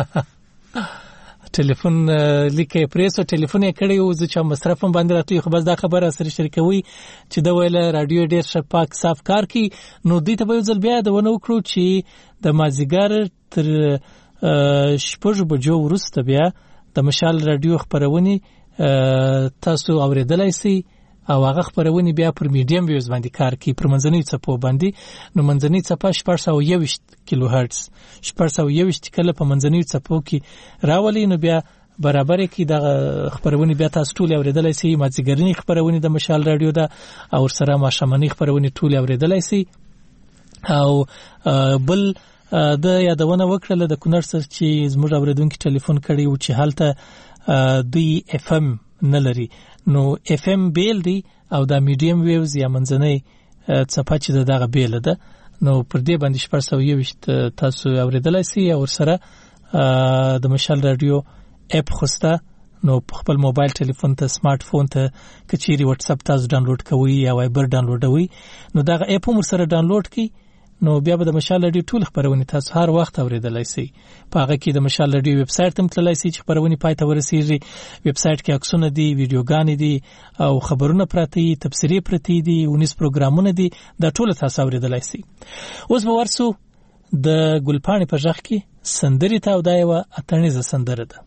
ټلیفون لیکي پریسو ټلیفون یې کړی او چې مصرفم باندې راتلی خو بس دا خبره سره شریکوي چې دا ویل رادیو ډیر شپاک صاف کار کوي نو دې ته به ځل بیا د ونه وکړو چې د مازیګر تر شپږ بجو وروسته بیا د مشال رادیو خبرونه تاسو اوریدلای شئ او هغه خبرونه بیا پر میډیم ویوز باندې کار کوي پر منځنۍ څپو باندې نو منځنۍ څپه 420 کیلو هرتز 420 کله په منځنۍ څپو کې راولي نو بیا برابر کې د خبرونه بیا تاسو ټول اوریدلای شئ مازیګرنی خبرونه د مشال رادیو دا او سره ماشامنی خبرونه ټول اوریدلای شئ او بل د یادونه وکړه د کونړ سره چې زموږ اوریدونکو ټلیفون کړی او چې حالته دوی اف ام نه لري نو اف ام بیل دی او دا میډیم ویوز یا منځنۍ څپه چې دغه بیل ده نو پر دې باندې 420 تاسو اوریدلای شئ او سره د مشال رادیو اپ خوسته نو خپل موبایل ټلیفون ته سمارټ فون ته کچيري واتس اپ تاسو ډاونلوډ کوئ یا وایبر ډاونلوډوي نو دا اپ هم سره ډاونلوډ کړئ نو بیا به د مشال رادیو ټول خبرونه تاسو هر وخت اوریدلای شئ. په هغه کې د مشال رادیو ویب سټ هم تللی شئ چې خبرونه پای ته ورسیږي. ویب سټ کې عکسونه دي، ویډیوګانې دي او خبرونه پراته دي، تفسیری پراته دي، ونیس پروګرامونه دي، دا ټول تاسو اوریدلای شئ. اوس به ورسو د ګلپاڼې په ځخ کې سندري ته او دا یو اتنیزه سندره ده.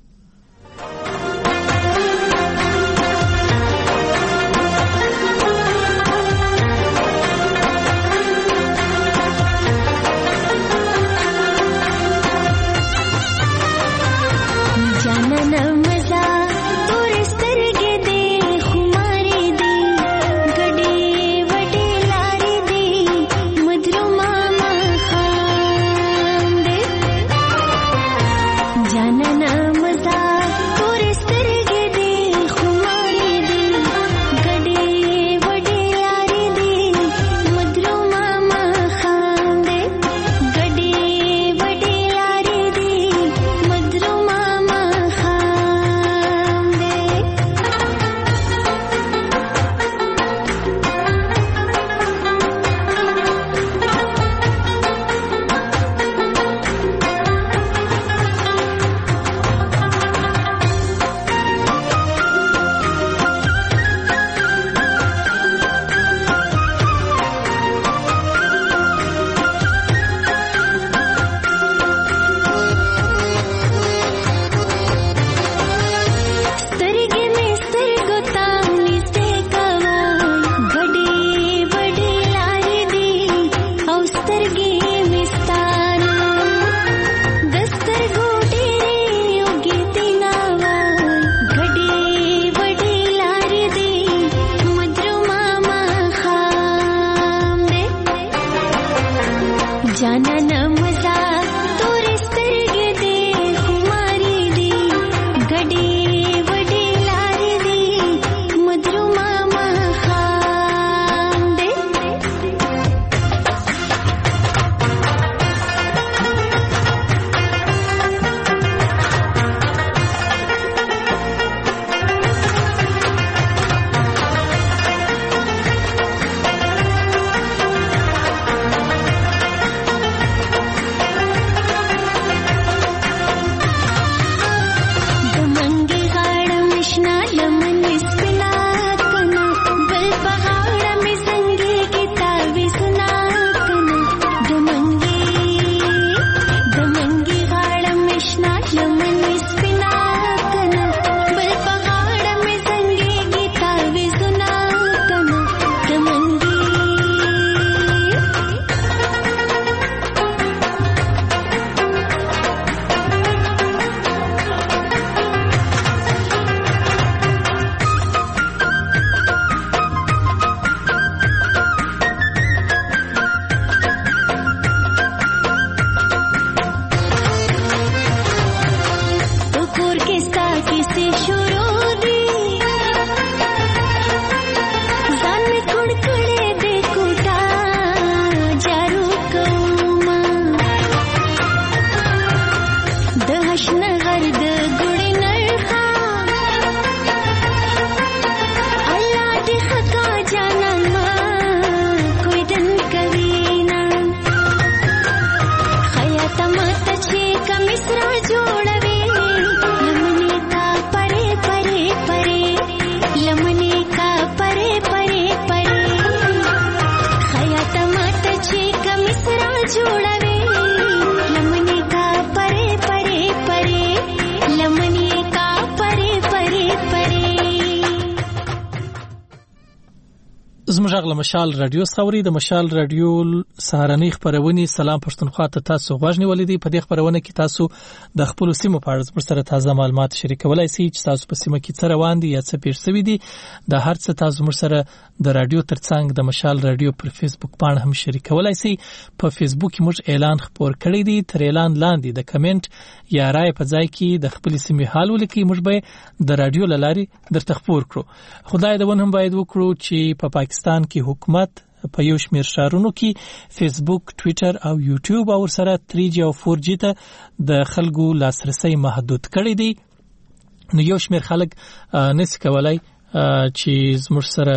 زموږ غل مشال رادیو ثوري د مشال رادیو سهارنۍ خبرونه سلام پښتونخوا ته تاسو غوښنی ولیدي. په دې خبرونه کې تاسو د خپل سیمو په اړه پر سره تازه معلومات شریکولای شئ چې تاسو په سیمه کې څه روان دي یا څه پیښ شوی دي. د هر څه تاسو موږ سره د رادیو ترڅنګ د مشال رادیو پر فیسبوک باندې هم شریکولای شئ. په فیسبوک کې موږ اعلان خبر کړی دی، تر اعلان لاندې د کمنټ یا رائے په ځای کې د خپل سیمې حال ولیکئ. موږ به د رادیو لاري درته خبر کړو. خدای دې ونه هم باید وکړو چې په پاکستان کې حکومت په یو شمېر شهرونو کې فیسبوک، ټوئیټر او یوټیوب او سره 3G او 4G ته د خلکو لاسرسي محدود کړی دی. نو یو شمېر خلک نس کولای چې زموږ سره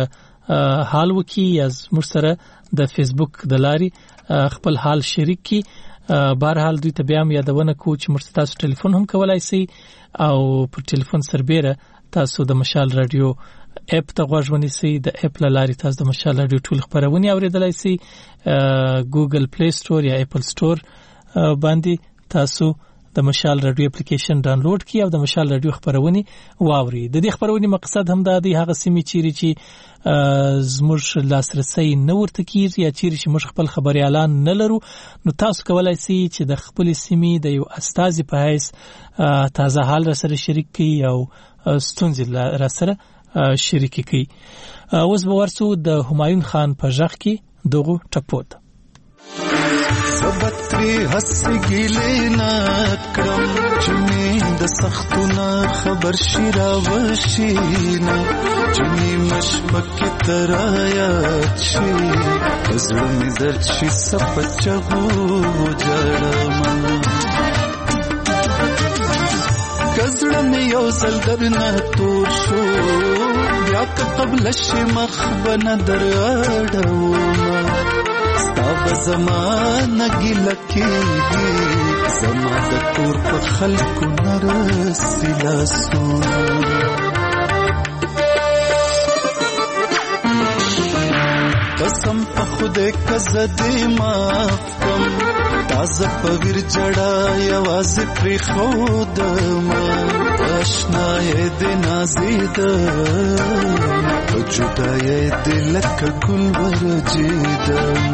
حال وکي یا موږ سره د فیسبوک د لاري خپل حال شریک کی. بهرحال دوی ته بیا هم یادونه کوم چې موږ تاسو ټلیفون هم کولای شئ او پر ټلیفون سربېره تاسو د مشال رادیو اپ ته غوږ ونیسئ. د اپ لاري تاسو د مشال رادیو ټول خبرونه اوریدلای شئ. ګوګل پلی سٹور یا اپل سٹور باندې تاسو د مشال رادیو اپلیکیشن ډاونلوډ کړئ او د مشال رادیو خبرونه واورئ. د دې خبرونه مقصد هم دا دی هغه سیمې چیرې چې زموږ لاسرسي نه ورته کیږي یا چیرې چې موږ خپل خبري اعلان نه لرو، نو تاسو کولای شئ چې د خپل سیمې د یو استاذ په حیث تازه حال را سره شریک کړئ او ستونزې را سره شریک کړئ. اوس به ورسو د همایون خان په ژغ کې دغه ټپوت سبتری حس گیلے نا کرم چمی د سختنا خبر شیرا وشینا چمی مشبک ترایا چی زړه می درد شي سپچغو جړما کزړه می یو زل درنه تور شو بیا قبل شي مخبن دراډوما ستاب زمانه گلکیږي زما د کور په خلکو نرسي لاسونه قسم په خوده کزدې معاف کم تازه په ویر جړا یوازې پرې خود ما آشنای دې نازید په جدای دې لکه ګل ورجید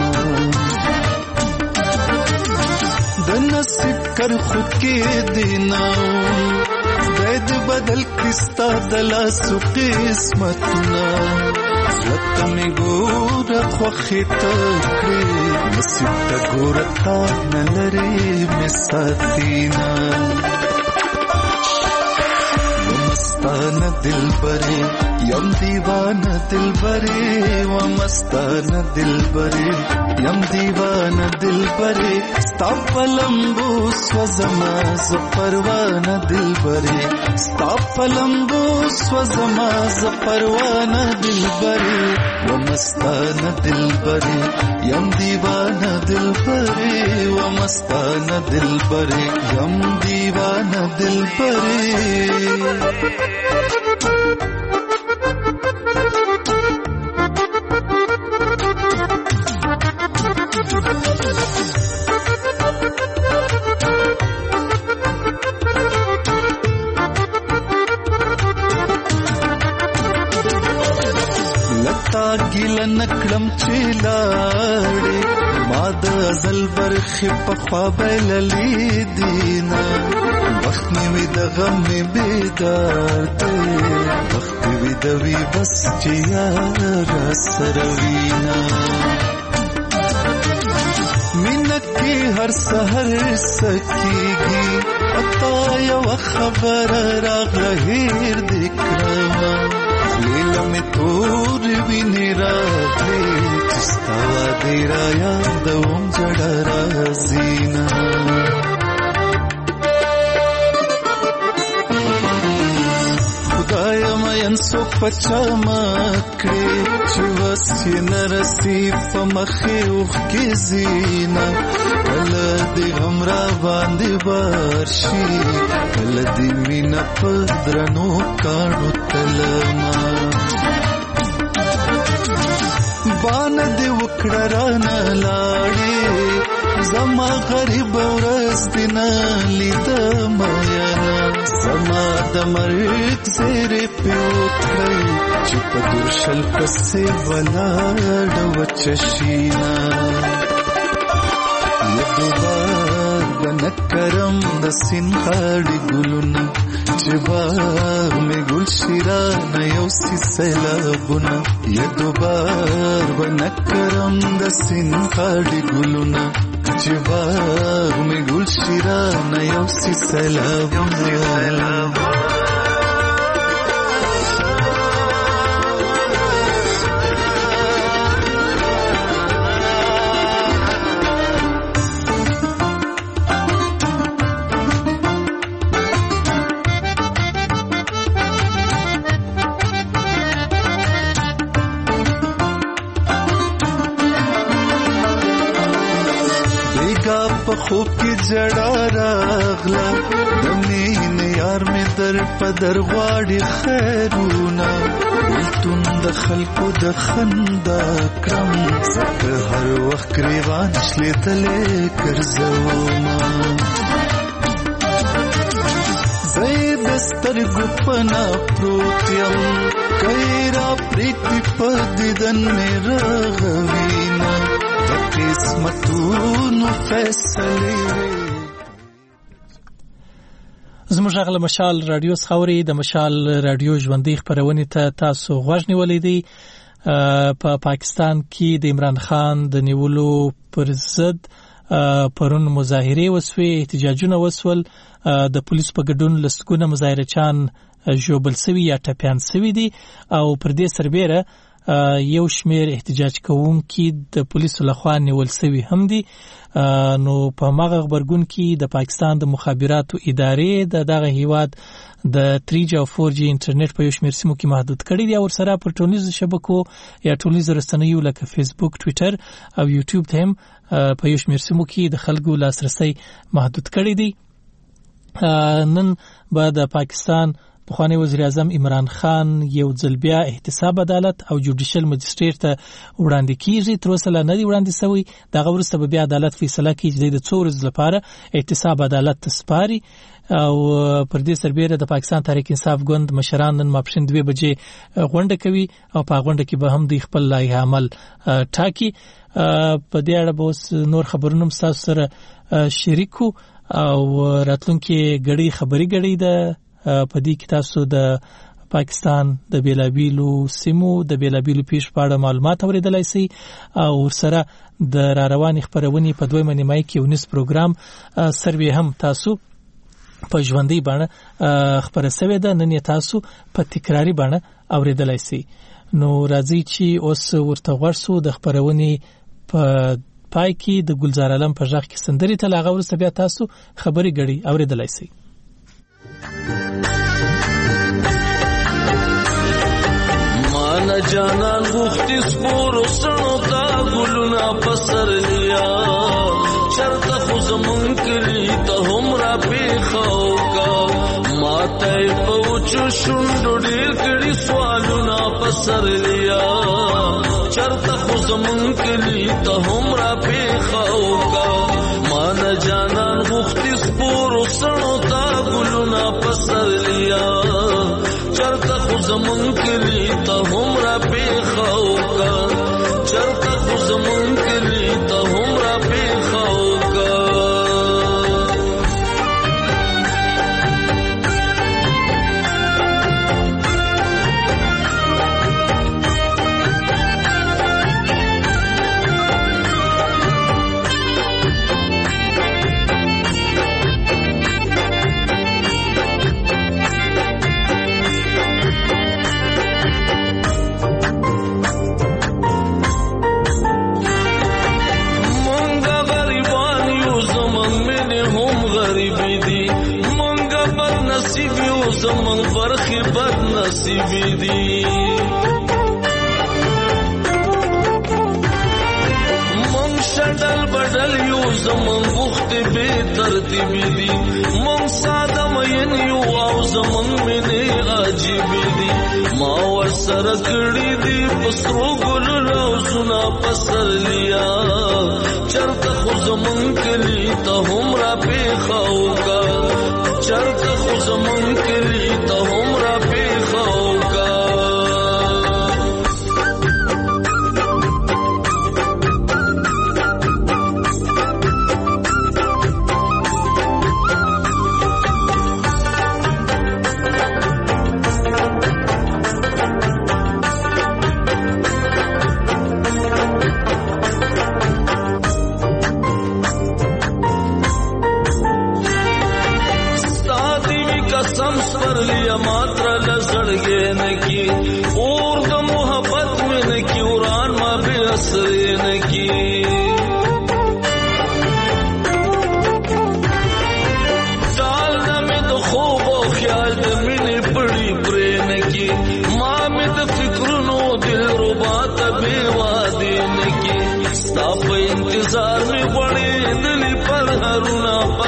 د نصیب کر خود کې دینا زید بدل کستا دلا سو قسمتنا زلت می ګور خوخه تکړه نصیب ته ګور تا نلری می ساتینا مستانه دلبری یم دیوانه دلبری و مستانه دلبری یم دیوانه دلبری ستا پلمبو سوزما ز پروانه دلبری ستا پلمبو سوزما ز پروانه دلبری و مستانه دلبری یم دیوانه دلبری و مستانه دلبری یم دیوانه دلبری لتا ګل نکړم چلاړې ما د ازل برخه په خوابل لیدینا وخت می د غم بیدار دی وخت وی د وی بس چې یار سروینا منکی هر سحر سکیږي اتا یو خبر راغله هیر دکرما لیلا می تور ویني راغلی چستا دیرا یاد اوم جړه رازینا سو پچا مکړې چې وسې نرسي په مخې اوخ کې زینا کله دې همرا باندې ورشي کله دې مینا په درنو کاڼو تلما باندې وکړه رانه لاړې زما غریب ورځ دې نه لیدم یانا زما د مرګ زیرې پیوکړی چې په درشل پسې ولاړ وچشینا یدوبار بنکرم د سینغاړي ګلونه چې باغ مې ګل شیرانه یو سی سیلابونه یدوبار بنکرم د سینغاړي ګلونه چې باغ مې ګل شیرانه یو سی سیلابونه خوب کې جړا راغلا د مینې یار مې در په در غواړي خیرونه ولتون د خلکو د خندا کړم زکه هر وخت گریوان شلیدلې کرزوما زید سترګو پنا پروت یم کایرا پریتی پدیدن مې رغوینا د قسمتونو فیصله زموږ غل مشال رادیو خوري د مشال رادیو ژوندۍ خبرونه ته تاسو غوږ نیولې دي په پاکستان کې د عمران خان د نیولو پر ضد پرون مظاهره وسوي احتجاجونه وسول د پولیسو په ګډون لسګونه مظاهرچان جوبل سوي یا ټپيان سوي دي او پر دې سربېره یو شمیر احتجاج کوونکي د پولیسو لخوا نیول سوي هم دي نو په مغه خبرګون کې د پاکستان د مخابراتو ادارې دغه هیواد د 3G او 4G انټرنیټ په یو شمیر سیمو کې محدود کړی دی او سره پر ټولنیزو شبکو یا ټولنیزو رسنیو لکه فیسبوک، ټوئیټر او یوټیوب ته هم په یو شمیر سیمو کې د خلکو لاسرسي محدود کړی دی. نن به د پاکستان پخوانی وزیر اعظم عمران خان یو ځل بیا احتساب عدالت او جوډیشل مجسټریټ ته وړاندې کیږي. تر اوسه لا نه دی وړاندې شوی. دغه وروسته به بیا عدالت فیصله کوي چې د 2 ورځې لپاره احتساب عدالت ته سپاري او پر دې سربېره د پاکستان تحریک انصاف ګوند مشران نن ماپښین 2 بجې غونډه کوي او په غونډه کې به هم د خپل لایحه عمل ټاکي. په دې اړه به نور خبرونه تاسو سره شریکو او راتلونکي غړي خبري غړي د په دې کې تاسو د پاکستان د بیلابیلو سیمو د بیلابیلو پیښ په اړه معلومات اوریدلای شئ او سره د رواني خبرونه په دویمه نیمه کې ونیس پروګرام سروي هم تاسو په ژوندۍ باندې خبره سوي ده. نن تاسو په تکراری باندې اوریدلای شئ. نو راځي چې اوس ورته ورسو د خبرونه په پای کې د ګلزار علم په ځخ کې سندري ته لاغه ورسته بیا تاسو خبري غړي اوریدلای شئ. مانا جانان غوختی سپور سنو تا گلونا پسر لیا چرتا خوزمون کلی تا هم را پیخاو کا ماتای پوچو شندو دیر کری سوالونا پسر لیا چرتا خوزمون کلی تا هم را پیخاو کا مانا جانان غوختی سپور سنو تا گلونا پسر لیا چرتا خوزمون کلی تا هم را پیخاو کا چرتا خوزمون کلی تا هم را پیخاو کا زمن برخی بد نصیبی دی من شدل بدل یو زمن بخت بے ترتیبی دی من ساده مین یو او زمن منی عجیبی دی ما ور سره کړی دی پسرو ګل روزنا پسر لیا چرته خو زمن کلی ته هم را پیخاو کا چرته خو زمن کلی ته هم را پیخاو کا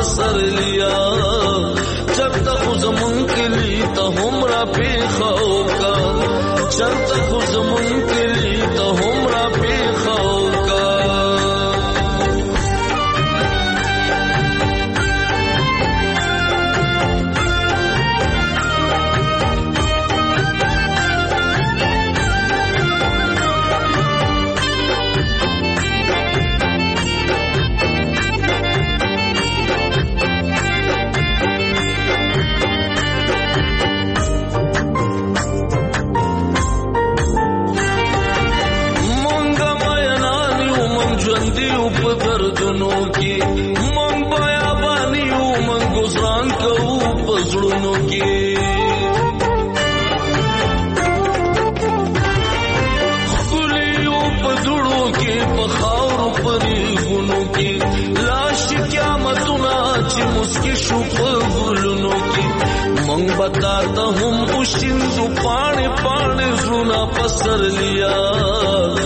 پسر لیا چرته خو زمون کلی ته هم را پیښو کا چرته خو زمون کلی ته هم را پیښو کا دردونو کی من بیا بانیو من گزران کو پزړونو کی خلیو پزړو کی پخاور پری غونو کی لاش قیامتونه چې مسکی شو پغلونو کی من بتاتا هم اوشین زو پانے پانے زونا پسر لیا